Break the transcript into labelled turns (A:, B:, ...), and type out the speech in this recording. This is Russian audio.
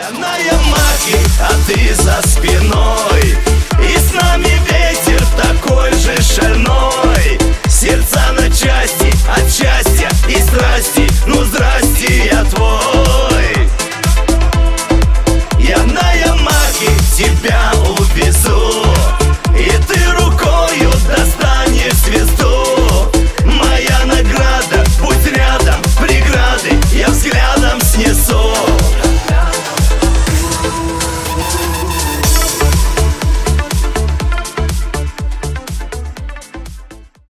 A: Я на Ямахе, а ты за спиной, и с нами ветер такой же шальной. Сердца на части